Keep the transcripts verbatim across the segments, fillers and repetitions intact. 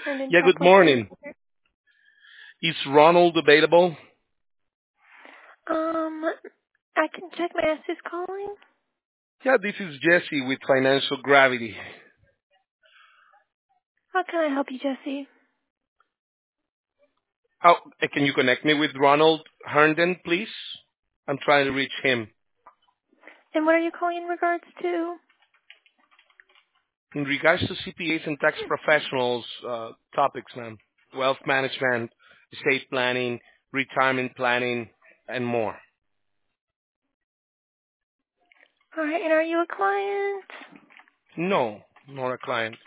Herndon Yeah, good Capital Finance. morning. Is Ronald available? Um, I can check my ass who's calling. Yeah, this is Jesse with Financial Gravity. How can I help you, Jesse? Oh, uh, can you connect me with Ronald Herndon, please? I'm trying to reach him. And what are you calling in regards to? In regards to C P As and tax professionals uh, topics, ma'am. Wealth management, estate planning, retirement planning, and more. All right, and are you a client? No, not a client.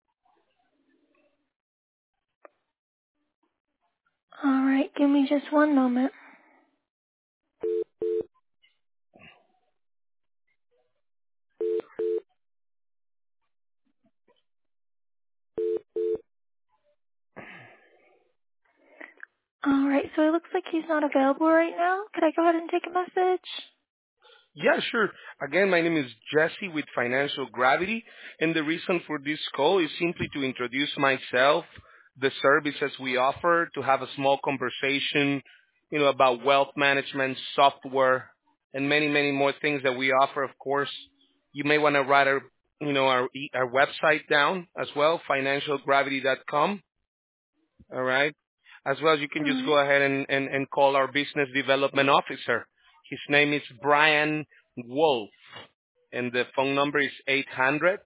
All right, give me just one moment. All right, so it looks like he's not available right now. Could I go ahead and take a message? Yeah, sure. Again, my name is Jesse with Financial Gravity, and the reason for this call is simply to introduce myself, the services we offer, to have a small conversation, you know, about wealth management, software, and many, many more things that we offer. Of course, you may want to write our, you know, our e- our website down as well, financial gravity dot com. All right. As well as you can All just right. go ahead and, and, and call our business development officer. His name is Brian Wolf, and the phone number is eight hundred,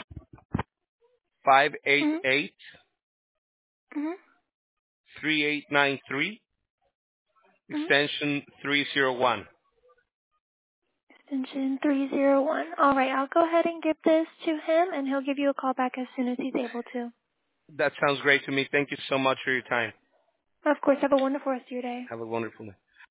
five eight Mm-hmm. eight, Mm-hmm. three eight nine three, Mm-hmm. extension three zero one. Extension three zero one. All right, I'll go ahead and give this to him, and he'll give you a call back as soon as he's able to. That sounds great to me. Thank you so much for your time. Of course, have a wonderful rest of your day. Have a wonderful day.